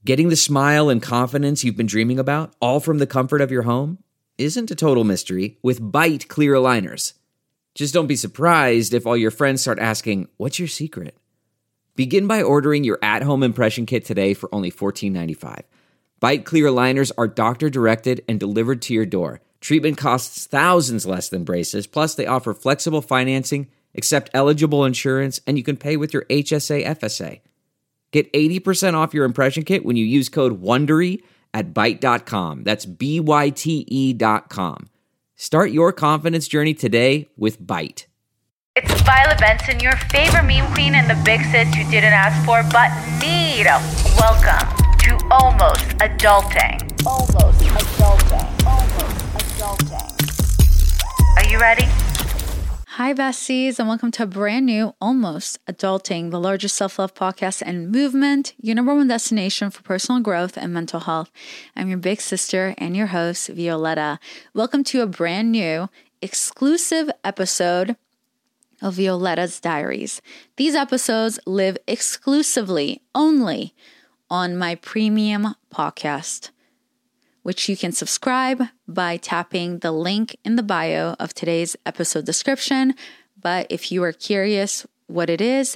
Getting the smile and confidence you've been dreaming about, all from the comfort of your home, isn't a total mystery with Byte clear aligners. Just don't be surprised if all your friends start asking, "What's your secret?" Begin by ordering your at-home impression kit today for only $14.95. Byte clear aligners are doctor-directed and delivered to your door. Treatment costs thousands less than braces, plus they offer flexible financing, accept eligible insurance, and you can pay with your HSA FSA. Get 80% off your impression kit when you use code WONDERY at Byte.com. That's BYTE.com. Start your confidence journey today with Byte. It's Violet Benson, your favorite meme queen and the big sis you didn't ask for but need. Welcome to Almost Adulting. Almost Adulting. Almost Adulting. Are you ready? Hi, besties, and welcome to a brand new Almost Adulting, the largest self-love podcast and movement, your number one destination for personal growth and mental health. I'm your big sister and your host, Violetta. Welcome to a brand new exclusive episode of Violetta's Diaries. These episodes live exclusively only on my premium podcast, which you can subscribe by tapping the link in the bio of today's episode description. But if you are curious what it is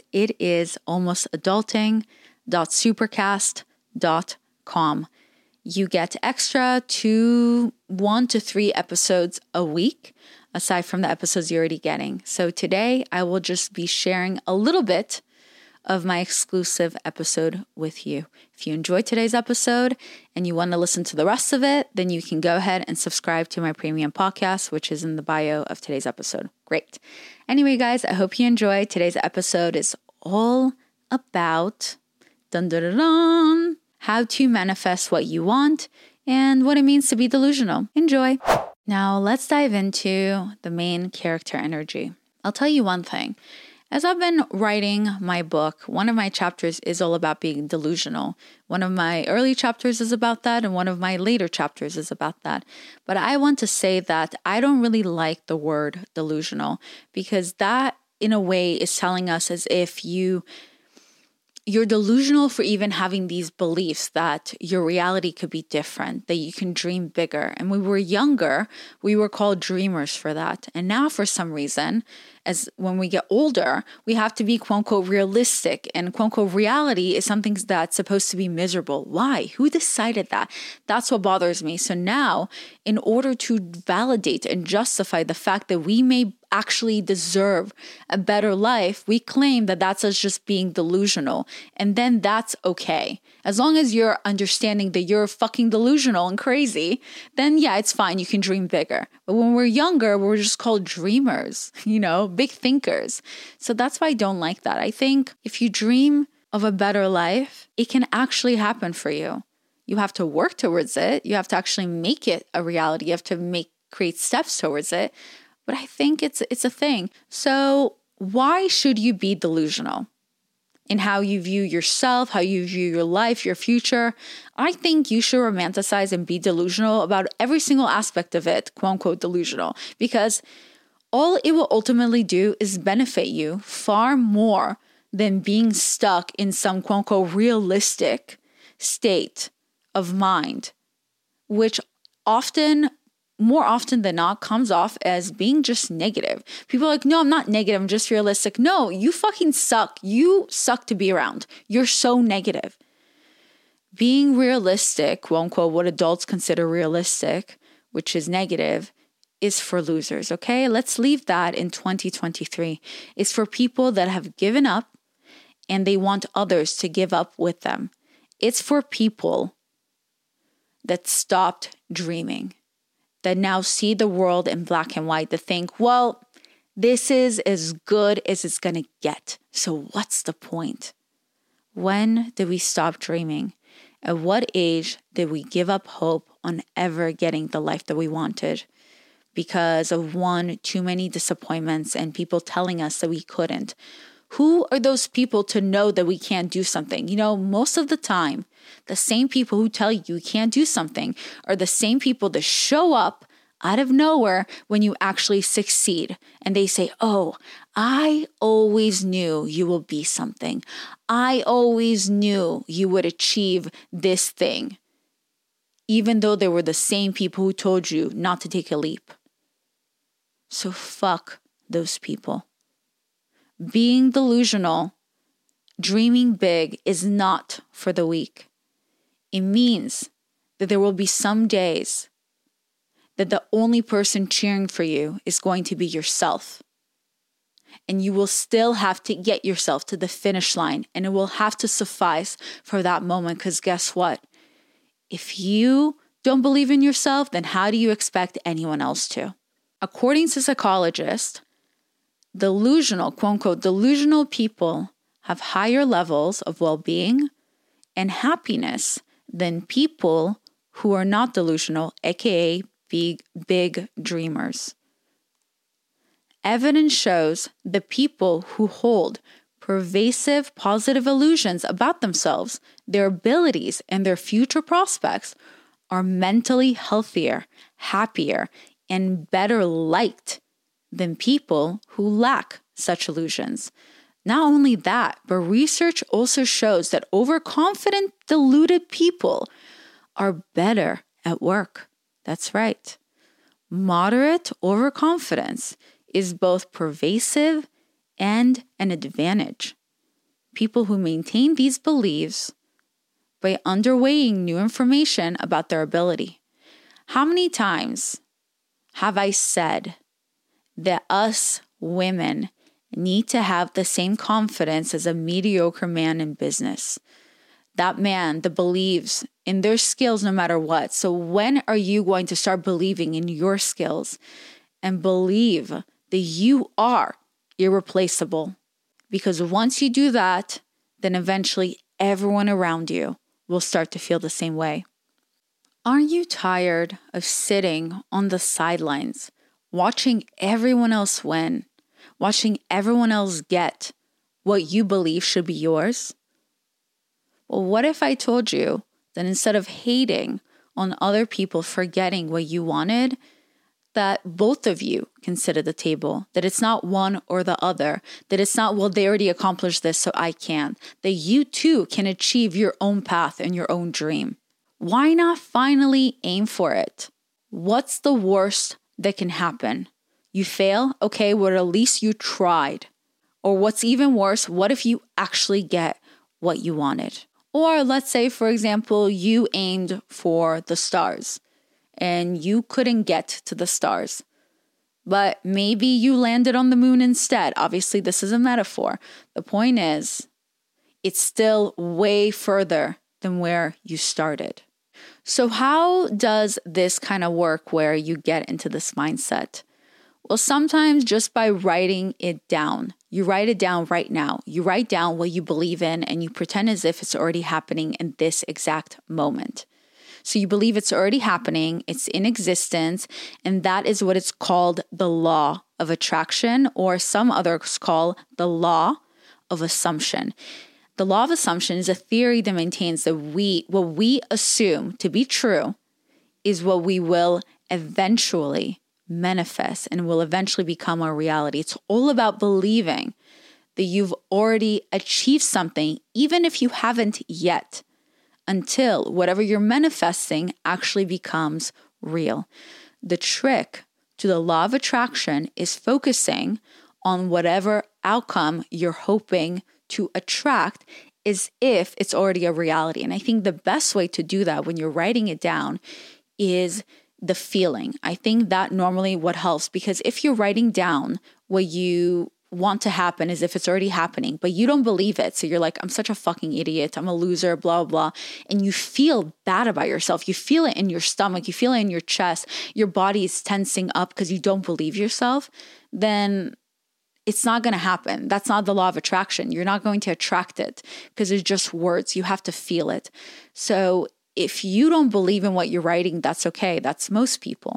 almostadulting.supercast.com. You get extra 1 to 3 episodes a week, aside from the episodes you're already getting. So today I will just be sharing a little bit of my exclusive episode with you. If you enjoyed today's episode and you want to listen to the rest of it, then you can go ahead and subscribe to my premium podcast, which is in the bio of today's episode. Great. Anyway, guys, I hope you enjoyed. Today's episode is all about how to manifest what you want and what it means to be delusional. Enjoy. Now, let's dive into the main character energy. I'll tell you one thing. As I've been writing my book, one of my chapters is all about being delusional. One of my early chapters is about that, and one of my later chapters is about that. But I want to say that I don't really like the word delusional, because that, in a way, is telling us as if you're delusional for even having these beliefs that your reality could be different, that you can dream bigger. And when we were younger, we were called dreamers for that. And now, for some reason, as when we get older, we have to be quote unquote realistic, and quote unquote reality is something that's supposed to be miserable. Why? Who decided that? That's what bothers me. So now, in order to validate and justify the fact that we may actually deserve a better life, we claim that that's us just being delusional. And then that's okay. As long as you're understanding that you're fucking delusional and crazy, then yeah, it's fine. You can dream bigger. But when we're younger, we're just called dreamers, big thinkers. So that's why I don't like that. I think if you dream of a better life, it can actually happen for you. You have to work towards it. You have to actually make it a reality. You have to create steps towards it. But I think it's a thing. So why should you be delusional in how you view yourself, how you view your life, your future? I think you should romanticize and be delusional about every single aspect of it, quote unquote delusional, because all it will ultimately do is benefit you far more than being stuck in some quote unquote realistic state of mind, which more often than not comes off as being just negative. People are like, no, I'm not negative, I'm just realistic. No, you fucking suck. You suck to be around. You're so negative. Being realistic, quote unquote, what adults consider realistic, which is negative, is for losers, okay? Let's leave that in 2023. It's for people that have given up and they want others to give up with them. It's for people that stopped dreaming, that now see the world in black and white, that think, well, this is as good as it's going to get. So what's the point? When did we stop dreaming? At what age did we give up hope on ever getting the life that we wanted? Because of too many disappointments and people telling us that we couldn't. Who are those people to know that we can't do something? Most of the time, the same people who tell you can't do something are the same people that show up out of nowhere when you actually succeed. And they say, oh, I always knew you will be something. I always knew you would achieve this thing, even though they were the same people who told you not to take a leap. So fuck those people. Being delusional, dreaming big is not for the weak. It means that there will be some days that the only person cheering for you is going to be yourself. And you will still have to get yourself to the finish line, and it will have to suffice for that moment, because guess what? If you don't believe in yourself, then how do you expect anyone else to? According to psychologists, delusional, quote unquote, delusional people have higher levels of well-being and happiness than people who are not delusional, aka big dreamers. Evidence shows the people who hold pervasive positive illusions about themselves, their abilities, and their future prospects are mentally healthier, happier, and better liked than people who lack such illusions. Not only that, but research also shows that overconfident, deluded people are better at work. That's right. Moderate overconfidence is both pervasive and an advantage. People who maintain these beliefs by underweighing new information about their ability. How many times have I said that us women need to have the same confidence as a mediocre man in business? That man that believes in their skills no matter what. So when are you going to start believing in your skills and believe that you are irreplaceable? Because once you do that, then eventually everyone around you will start to feel the same way. Aren't you tired of sitting on the sidelines, watching everyone else win, watching everyone else get what you believe should be yours? Well, what if I told you that instead of hating on other people for getting what you wanted, that both of you can sit at the table, that it's not one or the other, that it's not, well, they already accomplished this, so I can't, that you too can achieve your own path and your own dream. Why not finally aim for it? What's the worst that can happen? You fail? Okay, well, at least you tried. Or what's even worse, what if you actually get what you wanted? Or let's say, for example, you aimed for the stars and you couldn't get to the stars, but maybe you landed on the moon instead. Obviously, this is a metaphor. The point is, it's still way further than where you started. So how does this kind of work where you get into this mindset? Well, sometimes just by writing it down. You write it down right now. You write down what you believe in and you pretend as if it's already happening in this exact moment. So you believe it's already happening, it's in existence, and that is what it's called the law of attraction, or some others call the law of assumption. The law of assumption is a theory that maintains that what we assume to be true is what we will eventually manifest and will eventually become our reality. It's all about believing that you've already achieved something, even if you haven't yet, until whatever you're manifesting actually becomes real. The trick to the law of attraction is focusing on whatever outcome you're hoping to attract as if it's already a reality. And I think the best way to do that when you're writing it down is the feeling. I think that normally what helps, because if you're writing down what you want to happen as if it's already happening, but you don't believe it. So you're like, I'm such a fucking idiot. I'm a loser, blah, blah. And you feel bad about yourself. You feel it in your stomach. You feel it in your chest. Your body is tensing up because you don't believe yourself. Then it's not going to happen. That's not the law of attraction. You're not going to attract it because it's just words. You have to feel it. So if you don't believe in what you're writing, that's okay. That's most people.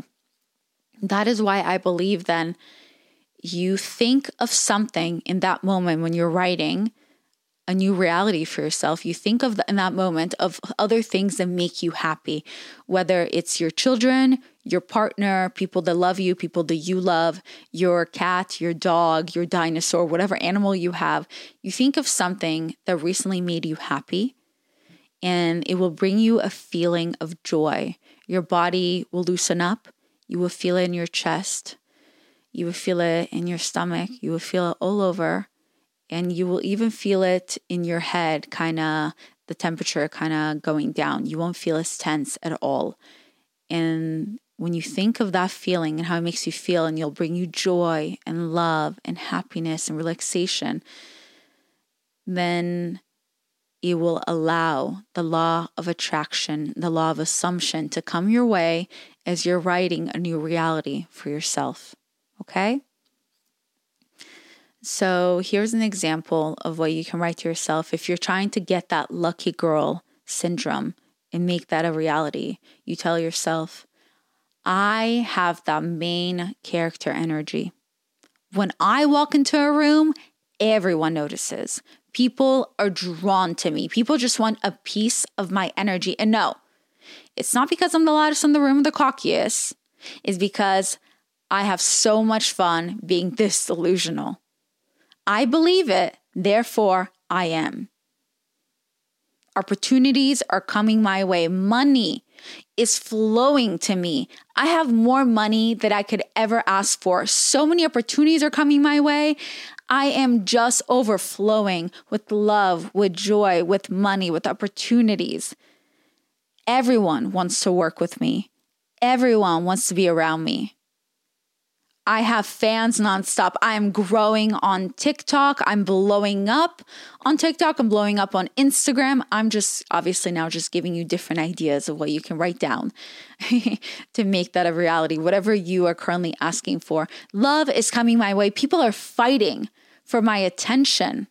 That is why I believe then you think of something in that moment when you're writing a new reality for yourself, you think of in that moment of other things that make you happy, whether it's your children, your partner, people that love you, people that you love, your cat, your dog, your dinosaur, whatever animal you have. You think of something that recently made you happy, and it will bring you a feeling of joy. Your body will loosen up. You will feel it in your chest. You will feel it in your stomach. You will feel it all over. And you will even feel it in your head, kind of the temperature kind of going down. You won't feel as tense at all. And when you think of that feeling and how it makes you feel, and it'll bring you joy and love and happiness and relaxation, then it will allow the law of attraction, the law of assumption to come your way as you're writing a new reality for yourself. Okay? So here's an example of what you can write to yourself. If you're trying to get that lucky girl syndrome and make that a reality, you tell yourself, I have that main character energy. When I walk into a room, everyone notices. People are drawn to me. People just want a piece of my energy. And no, it's not because I'm the loudest in the room or the cockiest. It's because I have so much fun being this delusional. I believe it, therefore I am. Opportunities are coming my way. Money is flowing to me. I have more money than I could ever ask for. So many opportunities are coming my way. I am just overflowing with love, with joy, with money, with opportunities. Everyone wants to work with me. Everyone wants to be around me. I have fans nonstop. I'm growing on TikTok. I'm blowing up on TikTok. I'm blowing up on Instagram. I'm just obviously now just giving you different ideas of what you can write down to make that a reality. Whatever you are currently asking for. Love is coming my way. People are fighting for my attention.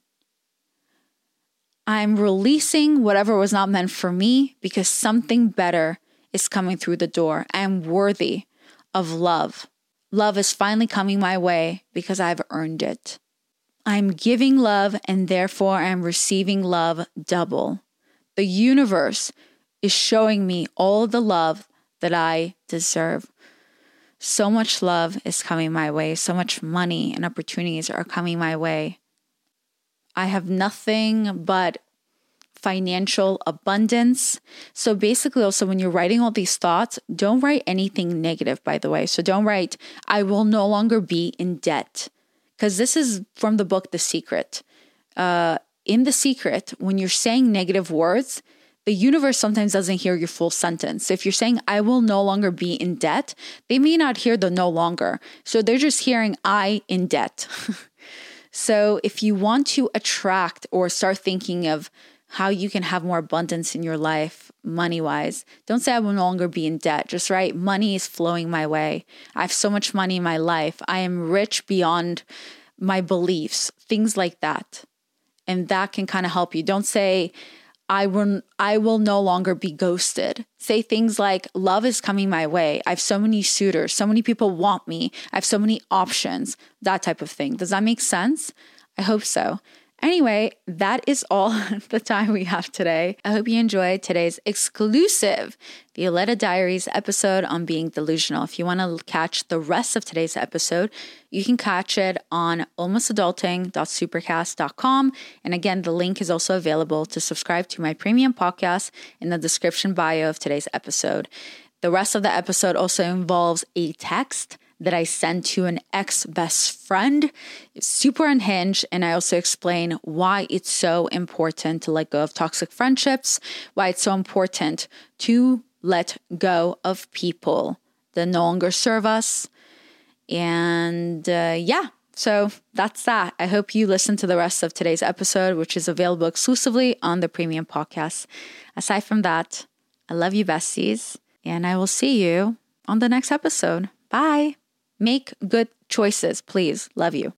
I'm releasing whatever was not meant for me because something better is coming through the door. I am worthy of love. Love is finally coming my way because I've earned it. I'm giving love and therefore I'm receiving love double. The universe is showing me all the love that I deserve. So much love is coming my way. So much money and opportunities are coming my way. I have nothing but financial abundance. So basically also when you're writing all these thoughts, don't write anything negative, by the way. So don't write, I will no longer be in debt. Because this is from the book, The Secret. In The Secret, when you're saying negative words, the universe sometimes doesn't hear your full sentence. So if you're saying, I will no longer be in debt, they may not hear the no longer. So they're just hearing I in debt. So if you want to attract or start thinking of how you can have more abundance in your life, money-wise, don't say I will no longer be in debt. Just write, money is flowing my way. I have so much money in my life. I am rich beyond my beliefs, things like that. And that can kind of help you. Don't say, I will no longer be ghosted. Say things like, love is coming my way. I have so many suitors. So many people want me. I have so many options. That type of thing. Does that make sense? I hope so. Anyway, that is all the time we have today. I hope you enjoyed today's exclusive Violetta Diaries episode on being delusional. If you want to catch the rest of today's episode, you can catch it on almostadulting.supercast.com. And again, the link is also available to subscribe to my premium podcast in the description bio of today's episode. The rest of the episode also involves a text that I sent to an ex-best friend. It's super unhinged, and I also explain why it's so important to let go of toxic friendships, why it's so important to let go of people that no longer serve us. And so that's that. I hope you listen to the rest of today's episode, which is available exclusively on the premium podcast. Aside from that, I love you, besties, and I will see you on the next episode. Bye. Make good choices, please. Love you.